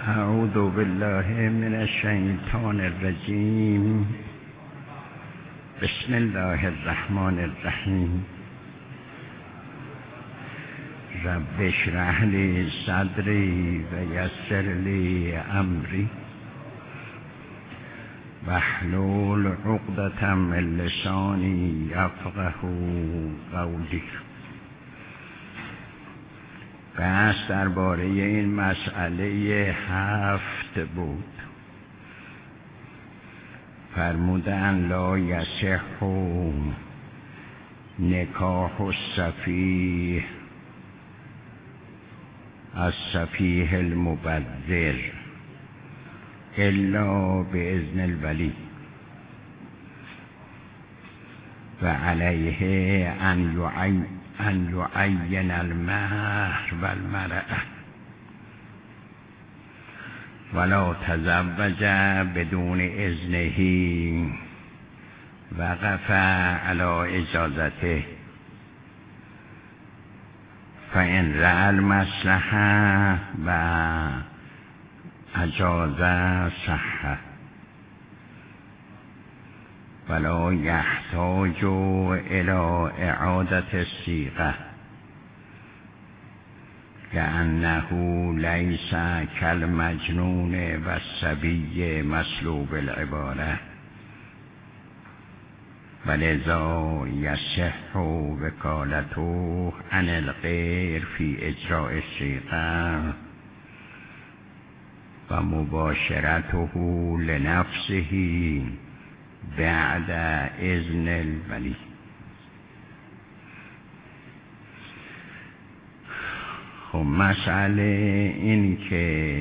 اعوذ بالله من الشیطان الرجیم. بسم الله الرحمن الرحیم. رب اشرح لی صدری و یسر لی امری واحلل عقدة من لسانی یفقهوا قولی. بحث درباره این مسئله 7 بود. فرمودن لا یصح نکاح السفیه السفیه المبذر الا باذن الولی و علیه ان یعین المهر و المرأة ولا تزوج بدون اذنه وقف علی اجازته فإن رأى المصلحة و اجاز صح ولا يحتاج إلى إعادة الصيغة لأنه ليس كالمجنون والصبي مسلوب العبارة ولذا يصح وكالته عن الغير في إجراء الصيغة ومباشرته لنفسه بعد اذن الولی. خب مسئله این که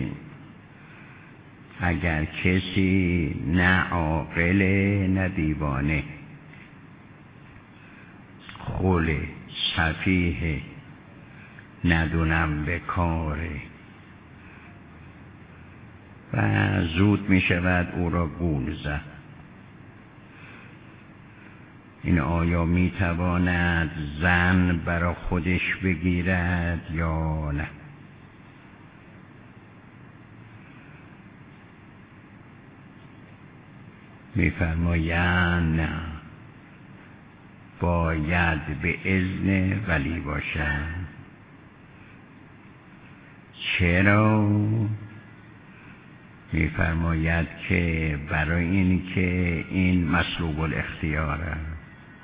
اگر کسی نه عاقل نه دیوانه، خل سفیه ندونم به کاره و زود می شود او را گول زد، این آیا می تواند زن برا خودش بگیرد یا نه؟ می فرمایند نه، باید به اذن ولی باشد. چرا؟ می فرماید که برای این که این مسلوب الاختیار است.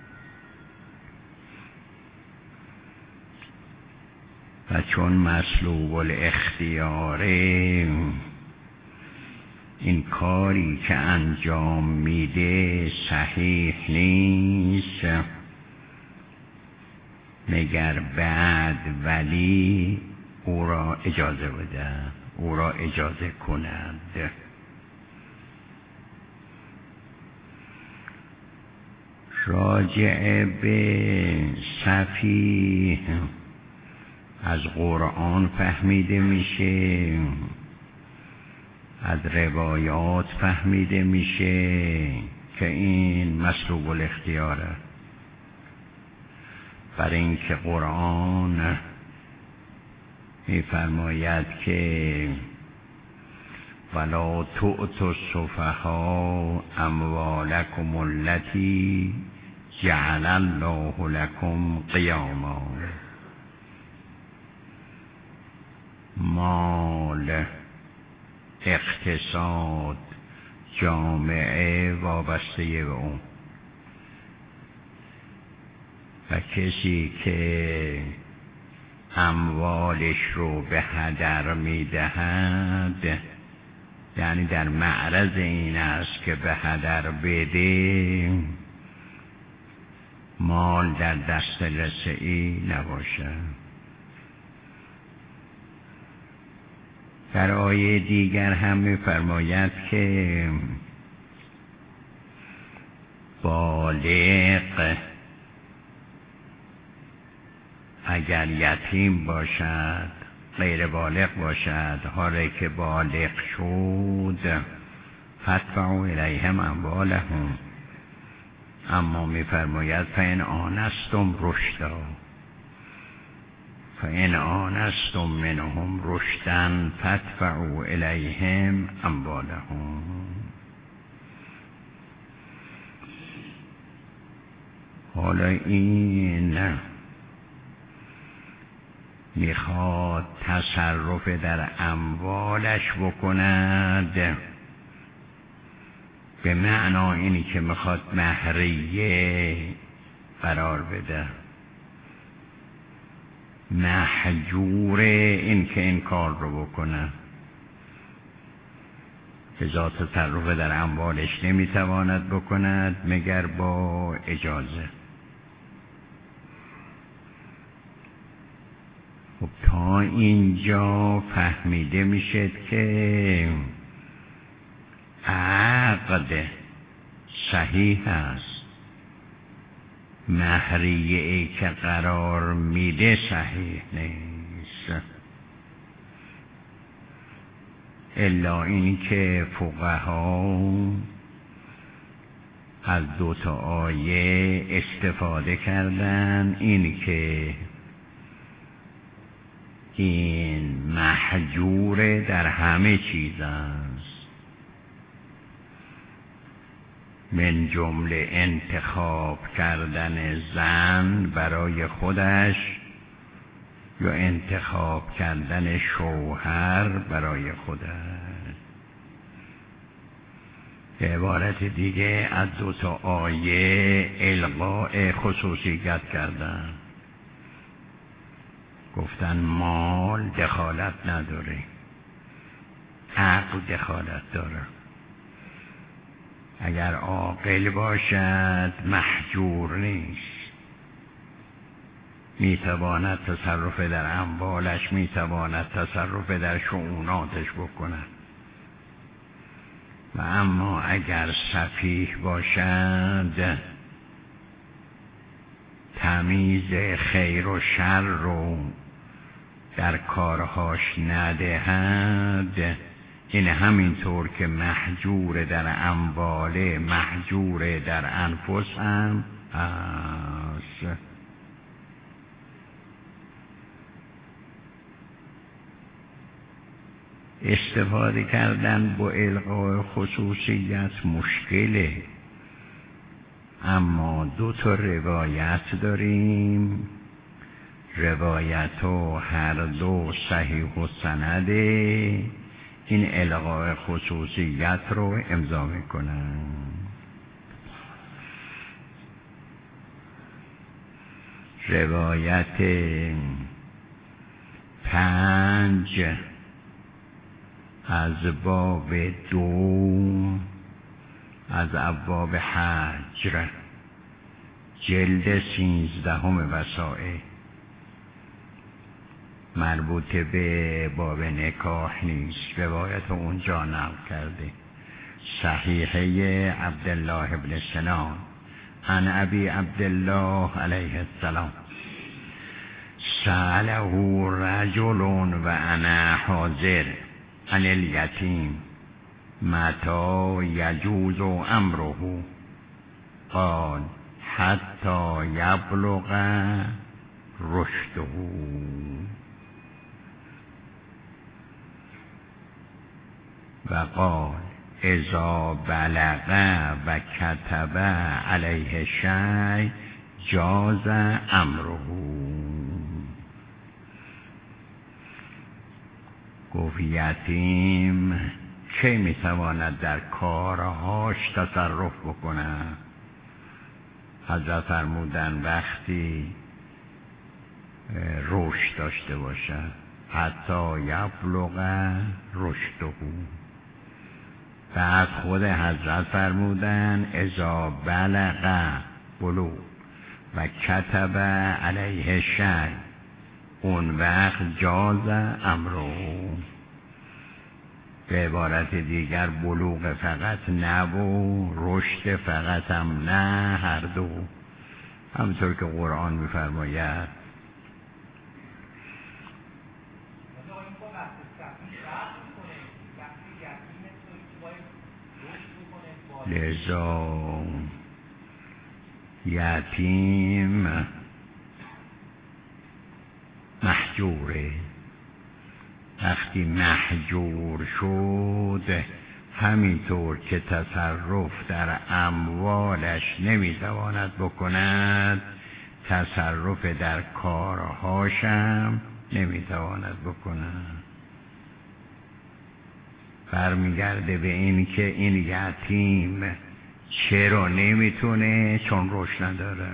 و چون مسلوب الاختیاره، این کاری که انجام میده صحیح نیست مگر بعد ولی او را اجازه بده، او را اجازه کند. راجع به سفیه از قرآن فهمیده میشه، از روایات فهمیده میشه که این مسلوب الاختیاره. برای اینکه قرآن میفرماید که ولا تؤتوا السفهاء اموالکم التي جعل الله لكم قیاما. مال، اقتصاد، جامعه وابسته به اون و کسی که اموالش رو به هدر میدهد، یعنی در معرض این است که به هدر بده، مال در دست رسعی نباشد. در آیه دیگر هم می‌فرماید که بالغ اگر یتیم باشد، غیر بالغ باشد، حالا که بالغ شد فادفعوا الیهم اموالهم، اما می‌فرماید فإن آنستم رشدا فإن آنستم منهم رشدا فادفعوا إلیهم أموالهم. حالا این میخواد تصرف در اموالش بکند، به معنا اینی که میخواد مهریه قرار بده، محجور این که این کار رو بکنه، لذا تصرف در اموالش نمیتواند بکند مگر با اجازه. خب تا اینجا فهمیده میشه که عقد صحیح است، مهریه ای که قرار میده صحیح نیست، الا این که فقها از 2 آیه استفاده کردن، این که این محجور در همه چیز است، من جمله انتخاب کردن زن برای خودش یا انتخاب کردن شوهر برای خودش. به عبارت دیگه از 2 آیه الغاء خصوصیت کردن، گفتن مال دخالت نداره، عقل دخالت داره. اگر عاقل باشد محجور نیست، میتواند تصرف در اموالش، میتواند تصرف در شؤوناتش بکند. و اما اگر سفیه باشد، تمیز خیر و شر رو در کارهاش ندهد، این همینطور که محجور در اموال، محجور در انفس هم هست. استفاده کردن با الغاء خصوصیت مشکله، اما 2 روایت داریم، روایت هر 2 صحیح و سنده، این الغاء خصوصیت رو امضا میکنن. روایت 5 از باب 2 از ابواب حجر، جلد 13 وسائل، مربوط به باب نکاح نیست، روایت اونجا نقل کرده. صحیحه عبدالله ابن سنان عن ابی عبدالله علیه السلام سأله رجل و انا حاضر عن الیتیم متى یجوز امره، قال حتی یبلغ رشده. و قال اذا بلغ و کتب علیه شیء جاز امره. گفت یتیم که میتواند در کارهاش تصرف بکنه؟ حضرت فرمودن وقتی رشد داشته باشه، حتی یبلغ رشده. بعد خود حضرت فرمودن اذا بلغ بلوغ و کتب علیه شیء، اون وقت جاز امره. به عبارت دیگر بلوغ فقط نه و رشد فقط هم نه، هر دو، همونطور که قرآن می‌فرماید. لذا یتیم محجور محجوره. وقتی محجور شد همینطور که تصرف در اموالش نمیتواند بکند، تصرف در کارهاشم نمیتواند بکند. برمیگرده به این که این یتیم چرا نمیتونه؟ چون رشد نداره.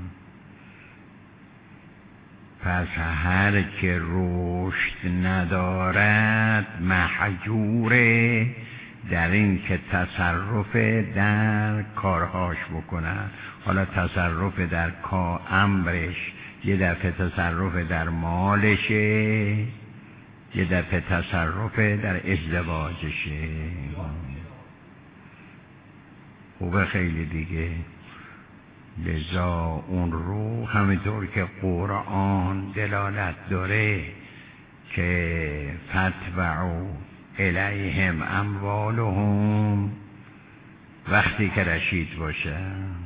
پس هر که رشد ندارد محجوره در این که تصرف در کارهاش بکنه. حالا تصرف در امرش، یه دفعه تصرف در مالشه، یه دفعه تصرف در ازدواجشه. خوبه خیلی دیگه. لذا اون رو همینطور که قرآن دلالت داره که فتبعوا الیهم اموالهم، وقتی که رشید باشه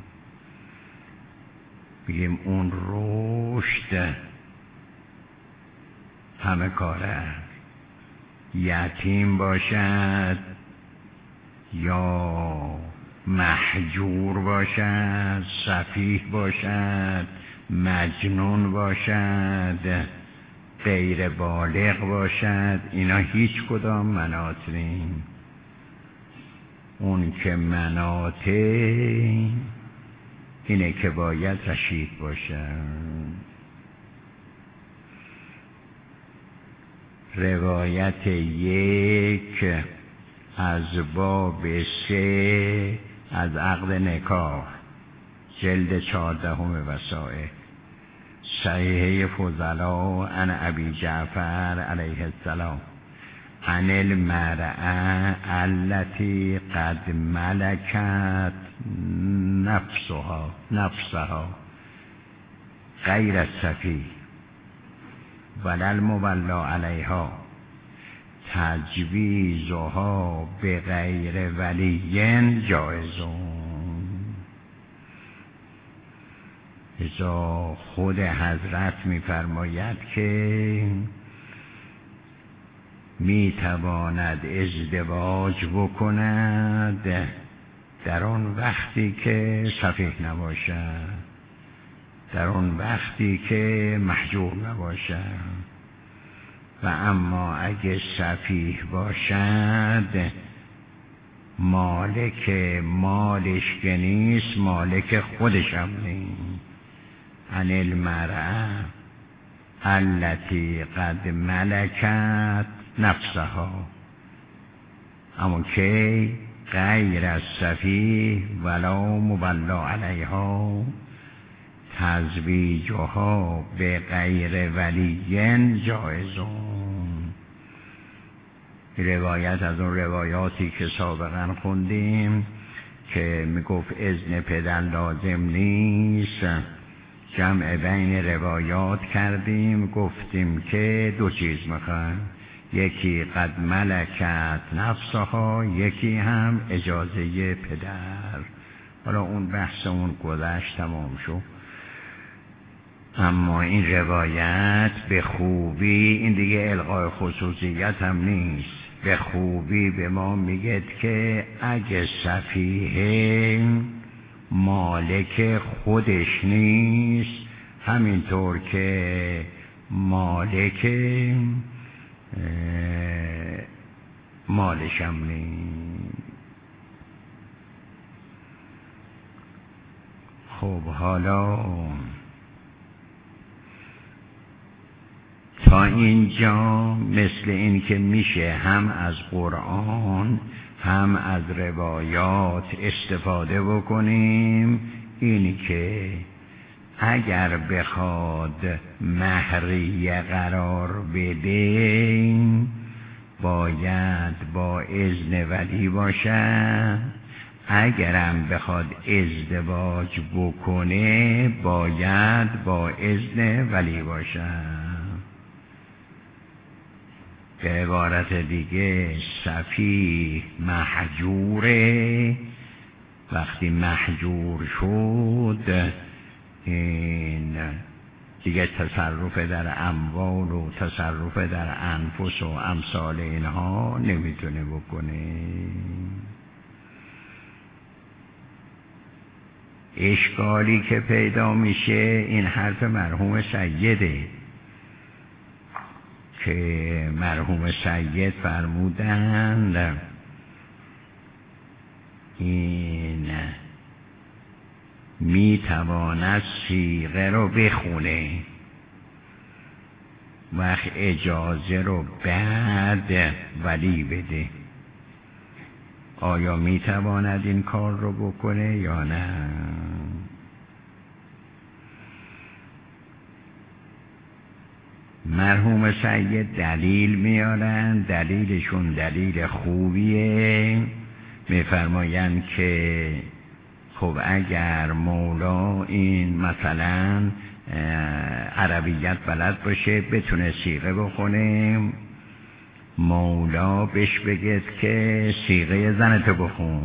بگیم اون رشد همه کاره، یتیم باشد یا محجور باشد، سفیه باشد، مجنون باشد، غیر بالغ باشد، اینا هیچ کدام مناط نیم. اون که مناط اینه که باید رشید باشد. روایت 1 از باب 3 از عقد نکاح، جلد 14 وسائل، صحیحه فضلا عن ابی جعفر علیه السلام عن المرأة التي قد ملكت نفسها غیر السفیه ولا المولی علیها تجویزها به غیر ولی جایزون. ازا خود حضرت می‌فرماید که میتواند ازدواج بکند در آن وقتی که سفیه نباشد، در آن وقتی که محجور نباشد. و اما اگه سفیه باشد مالک مالش که نیست، مالک خودش هم نیست. عن المرأة التي قد ملكت نفسها، اما که غیر از سفیه ولا مبلی علیها تزویجها به غیر ولی جایزون. روایت از اون روایاتی که سابقا خوندیم که میگفت اذن پدر لازم نیست، جمع بین روایات کردیم، گفتیم که 2 چیز میخوان، یکی قد ملکت نفسها، یکی هم اجازه پدر. حالا اون بحث اون گذشت، تمام شد. اما این روایت به خوبی، این دیگه الغای خصوصیت هم نیست، به خوبی به ما میگه که اگه سفیه مالک خودش نیست، همینطور که مالک مالش هم نیست. خب حالا تا اینجا مثل این که میشه هم از قرآن هم از روایات استفاده بکنیم، این که اگر بخواد مهریه قرار بده باید با اذن ولی باشه، اگرم بخواد ازدواج بکنه باید با اذن ولی باشه. به عبارت دیگه سفیه محجوره، وقتی محجور شد این دیگه تصرف در اموال و تصرف در انفس و امثال اینها نمیتونه بکنه. اشکالی که پیدا میشه این حرف مرحوم سیده که مرحوم سید فرمودند این میتواند صیغه رو بخونه، وقت اجازه رو بعد ولی بده. آیا میتواند این کار رو بکنه یا نه؟ مرحوم سید دلیل میارن، دلیلشون دلیل خوبیه. میفرمایند که خب اگر مولا این مثلا عربیت بلد باشه بتونه صیغه بخونه، مولا بهش بگه که صیغه زنتو بخون.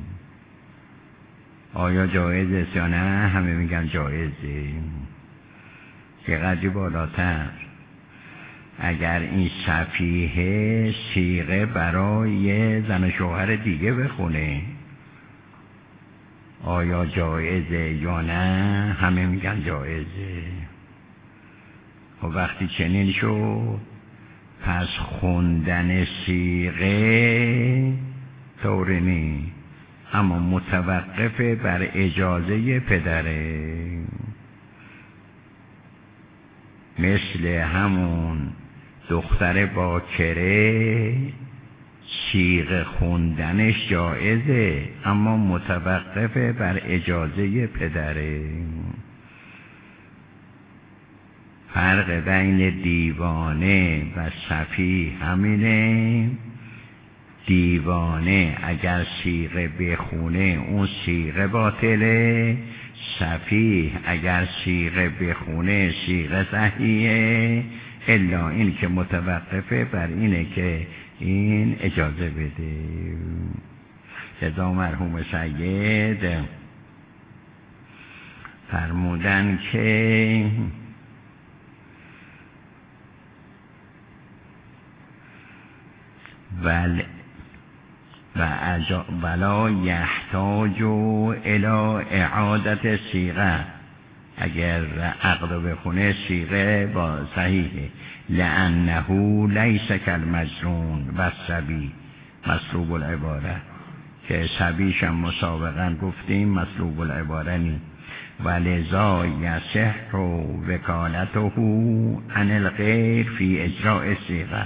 آیا جایزه یا نه؟ همه میگن جایزه. یه قدری بالاتر، اگر این صفیحه صیغه برای زن و شوهر دیگه بخونه آیا جایزه یا نه؟ همه میگن جایزه. و وقتی چنین شد پس خوندن صیغه طوری نی، اما متوقف بر اجازه پدره. مثل همون دختر باکره صیغه خوندنش جایزه اما متوقف بر اجازه پدره. فرق بین دیوانه و صفیح همینه. دیوانه اگر صیغه بخونه اون صیغه باطله، صفیح اگر صیغه بخونه صیغه صحیحه، الا این که متوقفه بر اینه که این اجازه بده. لذا مرحوم سید فرمودن که ولا یحتاج الی اعادت صیغه، اگر عقد بخونه صیغه با صحیحه. لانه لیس کالمجنون و صبی مسلوب العباره، که صبیش هم مسابقا گفتیم مسلوب العباره نی. ولذا یصح وکالته عن الغیر فی اجراء صیغه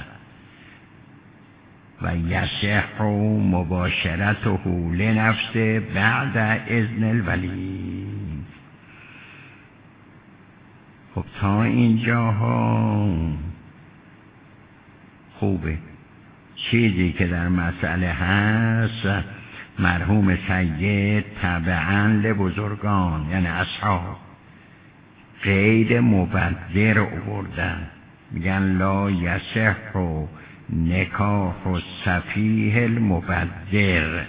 و یصح مباشرته لنفسه بعد اذن الولی. خب تا اینجاها خوبه. چیزی که در مسئله هست مرحوم سید تبعاً لبزرگان یعنی اصحاب قید مبذر آوردن، میگن لا یصح نکاح الصفیح المبذر.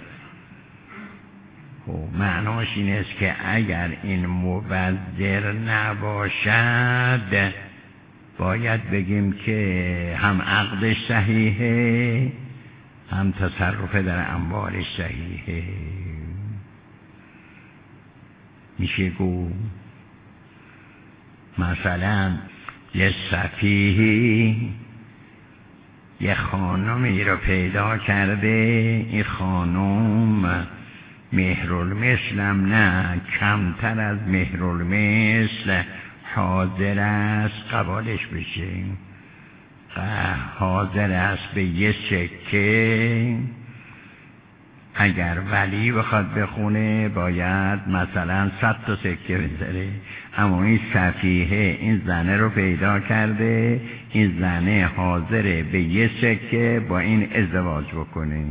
خب معناش این است که اگر این مبذر نباشد باید بگیم که هم عقدش صحیحه هم تصرف در اموالش صحیحه. میشه گفت مثلا یه صفیحی یه خانمی رو پیدا کرده، این خانم مهرالمثلم نه کمتر از مهرالمثل حاضر است قبالش بشه، حاضر است به یه سکه. اگر ولی بخواد بخونه باید مثلا 100 تا سکه بذاره، اما این صفیحه این زنه رو پیدا کرده، این زنه حاضره به یه سکه با این ازدواج بکنه،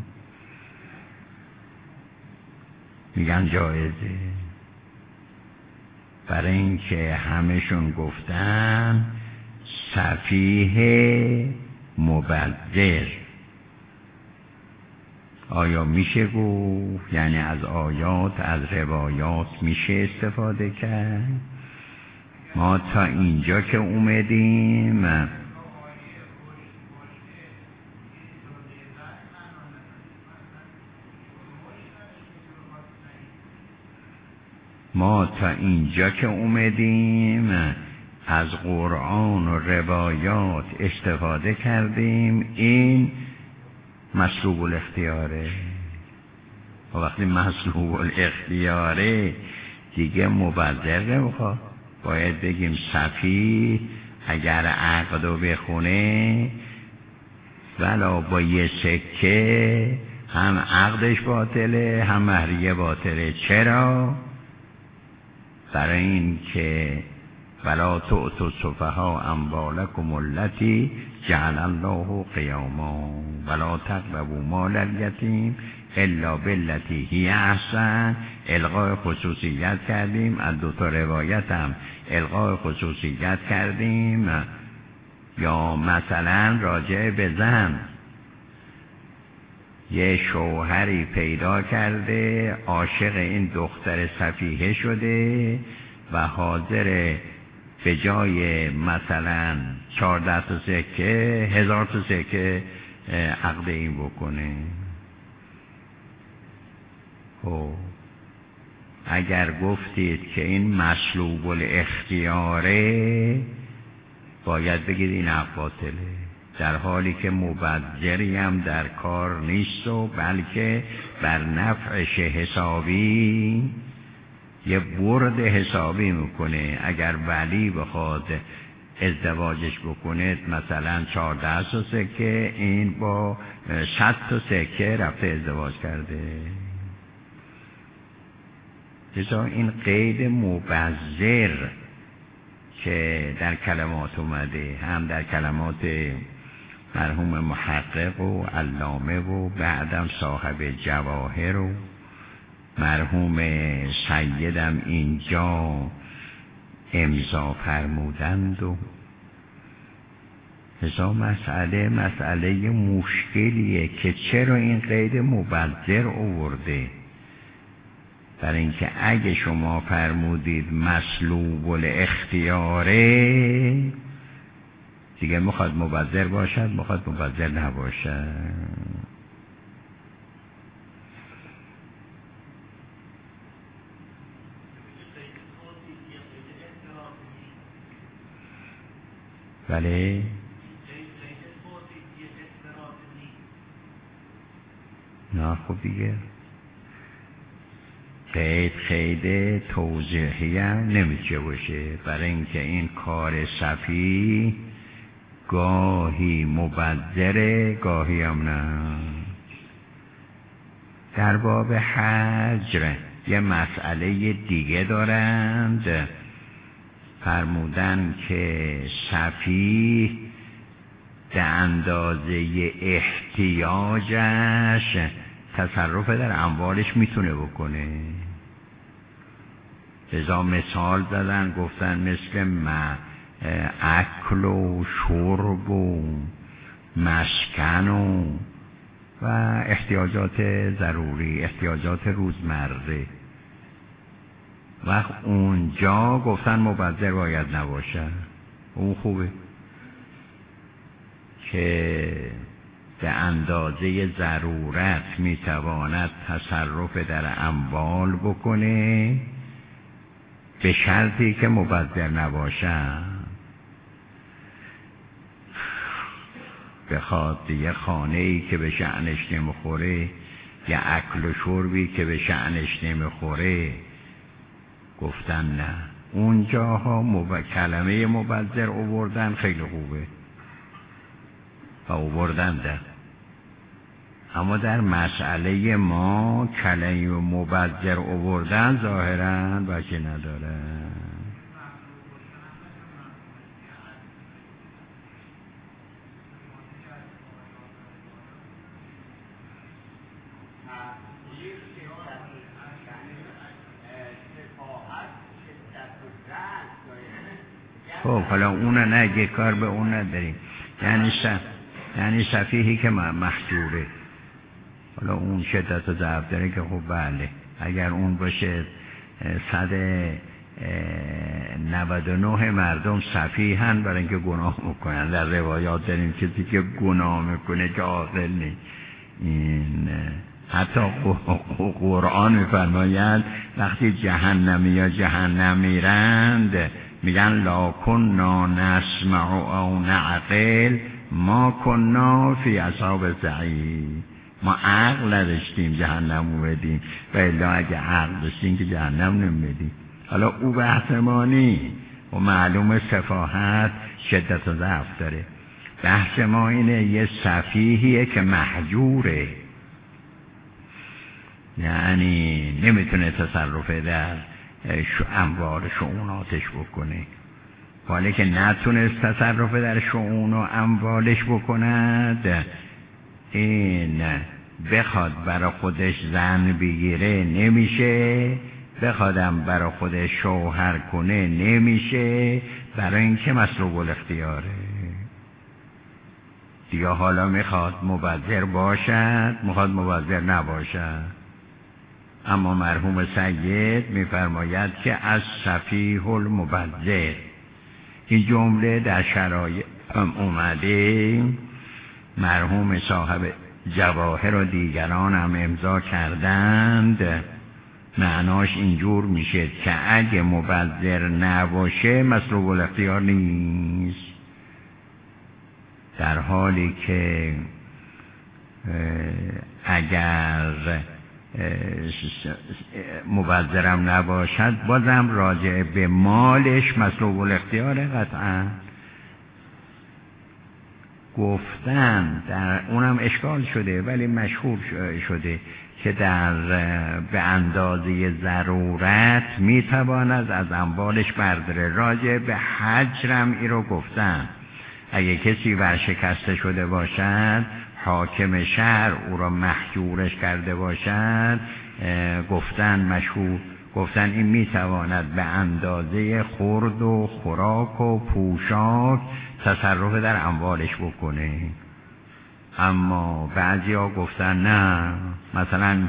میگن جایزه. برای اینکه همشون گفتن صفیح مبذر. آیا میشه گفت یعنی از آیات از روایات میشه استفاده کرد؟ ما تا اینجا که اومدیم از قرآن و روایات استفاده کردیم. این مسلوب الاختیاره. و وقتی مسلوب الاختیاره دیگه مبذر نمیخواد. باید بگیم صفی اگر عقد رو بخونه ولا با یه سکه هم عقدش باطله هم مهریه باطله. چرا؟ برای این که ولا تؤتوا السفهاء اموالکم التی جعل الله قیاما ولا تقربوا مال الیتیم الا بالتی هی احسن. الغای خصوصیت کردیم. از دو تا روایت هم الغای خصوصیت کردیم. یا مثلا راجع به زن، یه شوهری پیدا کرده عاشق این دختر سفیهه شده و حاضر به جای مثلا 14 تا سکه 1000 تا سکه عقد این بکنه. خب اگر گفتید که این مسلوب الاختیاره باید بگید این عقد باطله، در حالی که مبذری هم در کار نیست و بلکه بر نفعش حسابی یه برد حسابی میکنه. اگر ولی بخواد ازدواجش بکنه مثلا 14 تا سکه، این با 100 تا سکه رفته ازدواج کرده. لذا این قید مبذر که در کلمات اومده، هم در کلمات مرحوم محقق و علامه و بعدم صاحب جواهر و مرحوم سیدم اینجا امضا فرمودند و لذا مسئله مشکلیه که چرا این قید مبذر آورده. برای اینکه اگه شما فرمودید مسلوب الاختیاره دیگه میخواد مبذر باشد، میخواد مبذر نباشد. بله نه خب دیگه قید توضیحی هم نمیشه باشه. برای اینکه این کار صفی گاهی مبذره گاهی هم نه. در باب حجر یه مسئله دیگه دارند. فرمودن که صفی به اندازه احتیاجش تصرف در اموالش میتونه بکنه. لذا مثال زدن گفتن مثل اکل و شرب و مسکن و احتیاجات ضروری، احتیاجات روزمره. وقت اونجا گفتن مبذر باید نباشه. اون خوبه که به اندازه ضرورت میتواند تصرف در اموال بکنه به شرطی که مبذر نباشه. بخواد یه خانه‌ای که به شأنش نمیخوره، یه اکل و شربی که به شأنش نمیخوره، گفتن نه. اونجاها کلمه مبذر آوردن خیلی خوبه و آوردن ده. اما در مسئله ما کلمه مبذر آوردن ظاهراً وجه نداره. خب حالا اون نه، یک کار به اون نداریم. یعنی صفیحی که محجوره، حالا اون شدت و ضعف داره که خب بله اگر اون باشه 100 99 مردم سفیهن برای اینکه گناه میکنن. در روایات داریم کسی که گناه میکنه که عاقل نیست. این حتی قرآن میفرماید وقتی جهنمی یا جهنم میرند میگن لا کنا نسمع او نعقل ما کنا فی اصحاب السعیر. ما عقل نداشتیم جهنم بدیم و الا اگه عقل داشتیم که جهنم نمیدیم. حالا او بحث ما نی و معلوم سفاهت شدت و ضعف داره. بحث ما اینه یه سفیهیه که محجوره، یعنی نمیتونه تصرف در اموال شؤوناتش بکنه. ولی که نتونست تصرف در شؤون و اموالش بکند، این بخواد برای خودش زن بگیره نمیشه، بخوادم برای خودش شوهر کنه نمیشه، برای اینکه مسلوب الاختیاره دیگه. حالا میخواد مبذر باشد، میخواد مبذر نباشد. اما مرحوم سید میفرماید که از سفیه المبذر، این جمله در شرایع اومده، مرحوم صاحب جواهر و دیگران هم امضا کردند. معناش اینجور میشه که اگه مبذر نباشه مسلوب الاختیار نیست، در حالی که اگر مبذرم نباشد بازم راجع به مالش مسلوب الاختیاره. قطعا گفتن در اونم اشکال شده ولی مشهور شده که به اندازه ضرورت میتواند از اموالش برداره. راجع به حجرم ای رو گفتن، اگه کسی ورشکسته شده باشد، حاکم شهر او را محجورش کرده باشد، گفتن این میتواند به اندازه خورد و خوراک و پوشاک تصرف در اموالش بکنه. اما بعضیا گفتن نه. مثلا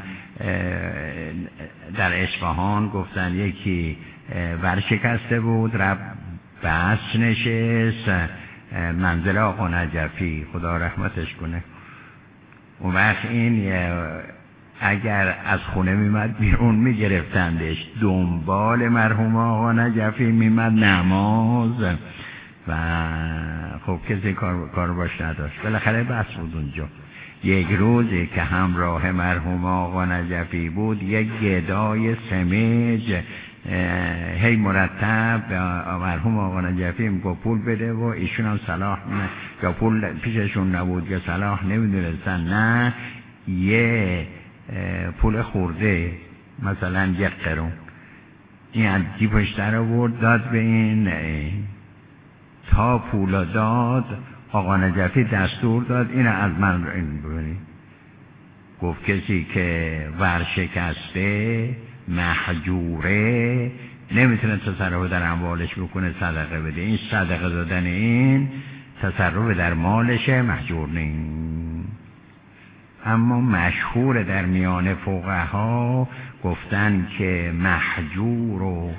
در اصفهان گفتن یکی ورشکسته بود، رفت بس نشست منزل آقا نجفی، خدا رحمتش کنه. اون وقت این اگر از خونه میمد بیرون میگرفتندش، دنبال مرحوم آقا نجفی میمد نماز و خب کسی کار باش نداشت. بالاخره بس بود اونجا. یک روزی که همراه مرحوم آقا نجفی بود، یک گدای سمج هی مرتب مرحوم آقا نجفی میگفت پول بده و ایشون هم صلاح نه، یا پول پیششون نبود یا صلاح نمیدونستن، نه یه پول خورده مثلا 1 قرون این از جیبش در آورد داد به این. تا پول داد آقا نجفی دستور داد اینو از من ببینید. گفت کسی که ورشکسته محجوره نمیتونه تصرف در اموالش بکنه، صدقه بده. این صدقه دادن این تصرف در مالش، محجور نیست. اما مشهور در میان فقها گفتن که محجور و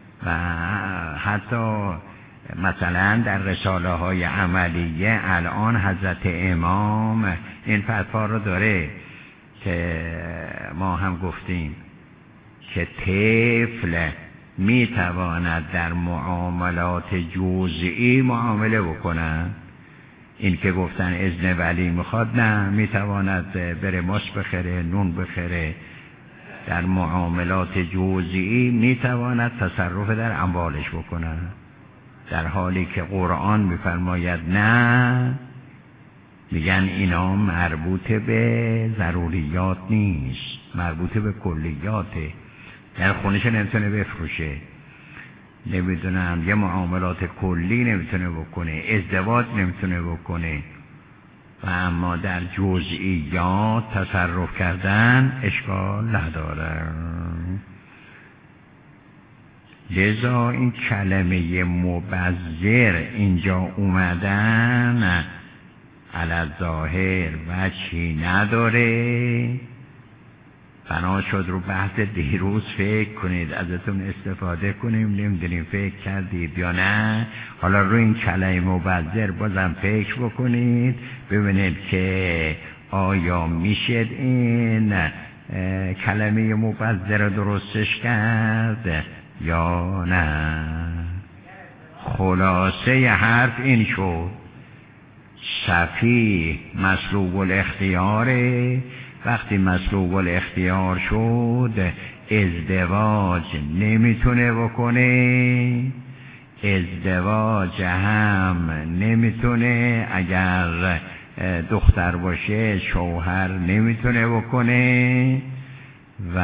حتی مثلا در رساله های عملیه الان حضرت امام این فتوا رو داره که ما هم گفتیم که طفل میتواند در معاملات جزئی معامله بکنه. این که گفتن اذن ولی میخواد، نه، میتواند بره ماست بخره، نون بخره. در معاملات جزئی میتواند تصرف در اموالش بکنه، در حالی که قرآن میفرماید نه، میگن اینا مربوط به ضروریات نیست، مربوط به کلیاته. در خونش نمیتونه بفروشه، نمیدونم یه معاملات کلی نمیتونه بکنه، ازدواج نمیتونه بکنه، و اما در جزئیات تصرف کردن اشکال نداره. لذا این کلمه مبذر اینجا اومدن علی ظاهر وجهی نداره بنا شد رو بحث دیروز فکر کنید، ازتون استفاده کنیم. نمیدونیم فکر کردید یا نه. حالا رو این کلمه مبذر بازم فکر بکنید، ببینید که آیا میشه این کلمه مبذر رو درستش کرد یا نه. خلاصه حرف این شد سفیه مسلوب الاختیاره. وقتی مسلوب الاختیار شد ازدواج نمیتونه بکنه، ازدواج هم نمیتونه، اگر دختر باشه شوهر نمیتونه بکنه و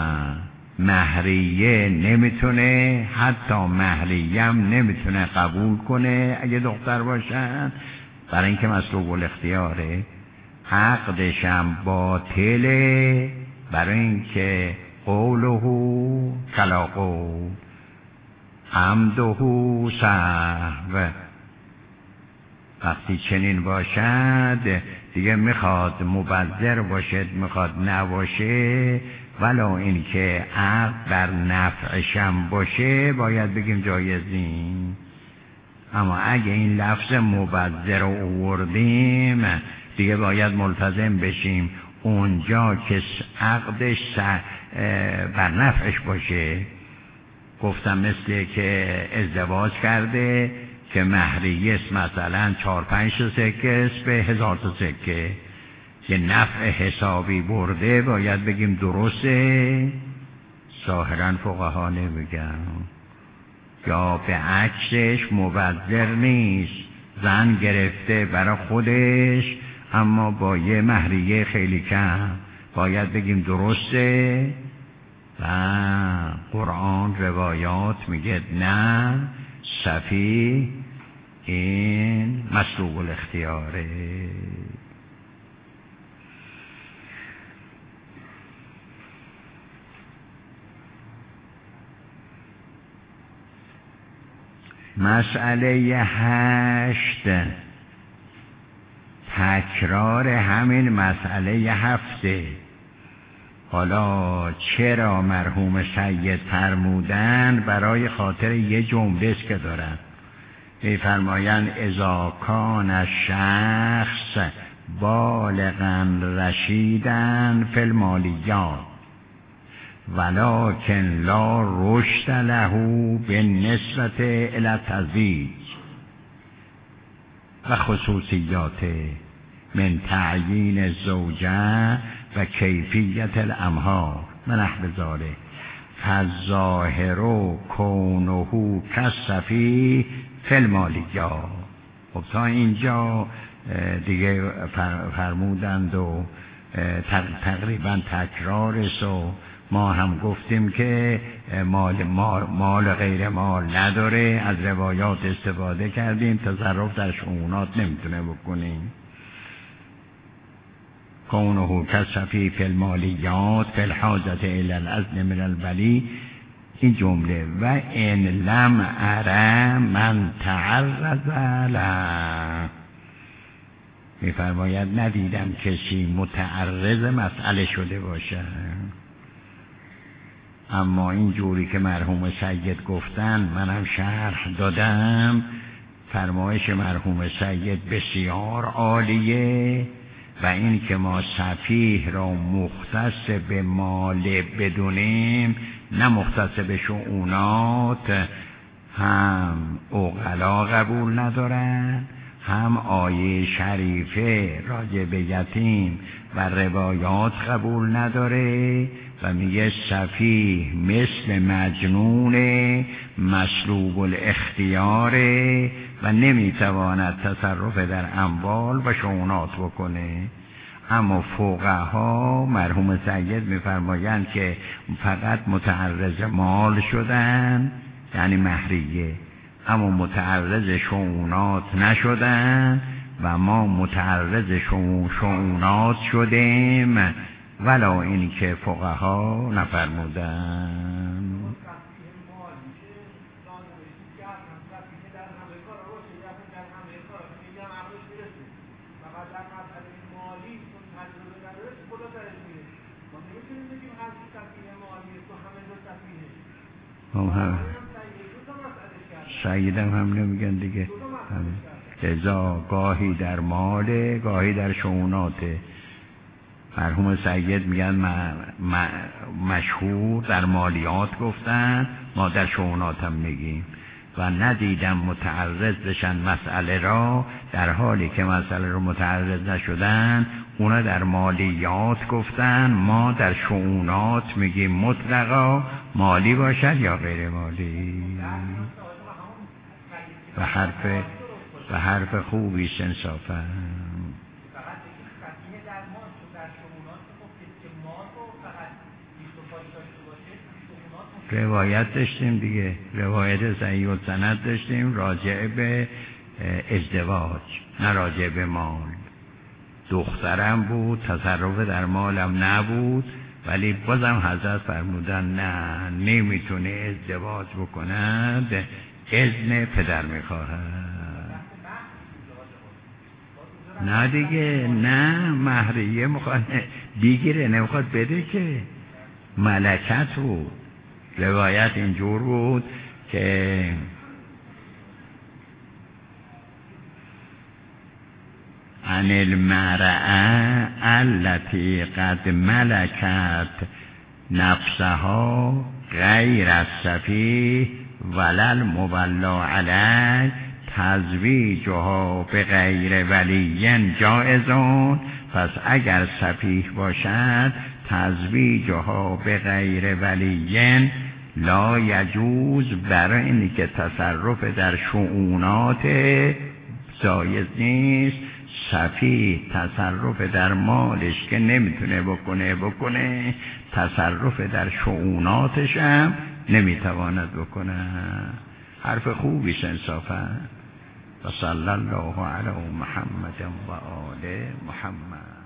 مهریه نمیتونه، حتی مهریه هم نمیتونه قبول کنه اگه دختر باشن، برای اینکه مسلوب الاختیاره. عقدش هم باطله، برای اینکه قوله کلا قول عمده سهو. وقتی چنین باشد دیگه میخواد مبذر باشد میخواد نباشه، ولو اینکه عقد بر نفعشم باشه باید بگیم جایز نیست. اما اگه این لفظ مبذر رو آوردیم دیگه باید ملتزم بشیم اونجا که عقدش بر نفعش باشه. گفتم مثل که ازدواج کرده که مهریه مثلا 4-5 سکه به 1000 تا سکه، که نفع حسابی برده باید بگیم درسته. ظاهرا فقها نمیگن. یا به عکسش مبذر نیست، زن گرفته برای خودش اما با یه مهریه خیلی کم، باید بگیم درسته. و قرآن روایات میگه نه، صفی این مسلوب الاختیاره. مسئله 8 تکرار همین مسئله 7. حالا چرا مرحوم سید فرمودن؟ برای خاطر یه جمله است که دارن، میفرمایند اذا کان الشخص بالغا رشیدا فی المالیات ولکن لا رشد له بالنسبة الی التزویج و خصوصیات من تعیین الزوجه و کیفیت الامهار من نحو ذلک فالظاهر کونه کالصفی فی المالیات. خب تا اینجا دیگه فرمودند و تقریبا تکرارش و ما هم گفتیم که مال غیر مال نداره، از روایات استفاده کردیم، تصرف در شؤونات نمیتونه بکنیم. کونه کالصفی فی المالیات فی الحاجة الی الاذن من الولی. این جمله و ان لم اره من تعرض له، میفرماید ندیدم کسی متعرض مسئله شده باشه. اما این جوری که مرحوم سید گفتن منم شرح دادم، فرمایش مرحوم سید بسیار عالیه و این که ما صفیح را مختص به مال بدونیم نه مختص به شؤونات، هم عقلا قبول ندارن، هم آیه شریفه راجع به یتیم و روایات قبول نداره و میگه صفیح مثل مجنون مسلوب الاختیاره و نمیتواند تصرف در اموال و شؤونات بکنه. اما فقها مرحوم سید میفرمایند که فقط متعرض مال شدن یعنی مهریه، اما متعرض شؤونات نشدن و ما متعرض شؤونات شدیم ولا این که فقها نفرمودن. سیدم هم نمیگن دیگه. لذا گاهی در مال، گاهی در شؤوناته. مرحوم سید میگن مشهور در مالیات گفتن، ما در شؤونات هم میگیم. و ندیدم متعرض بشن مسئله را، در حالی که مسئله رو متعرض نشدن اونا در مالیات گفتن، ما در شؤونات میگیم مطلقا، مالی باشد یا غیر مالی. و حرف خوبی انصافا. روایت داشتیم دیگه، روایت صحیح السند داشتیم راجع به ازدواج، نه راجع به مال. دخترم بود، تصرف در مالم نبود، ولی بازم حضرت فرمودن نه، نمیتونه ازدواج بکند، اذن پدر میخواهد. نه دیگه، نه مهریه میخواد بگیره، نمیخواد بده که، ملکت بود. روایت اینجور بود که عن المرأة التي قد ملكت نفسها غیر السفیه ولا المولی علیه تزویجها به غیر ولی جایزون. پس اگر سفیه باشد تزویجها به غیر ولی لا یجوز، برای اینی که تصرف در شؤونات جایز نیست. سفیه تصرف در مالش که نمیتونه بکنه، تصرف در شؤوناتش هم نمیتواند بکنه. حرف خوبی انصافا. و صلی الله علی محمد و آل محمد.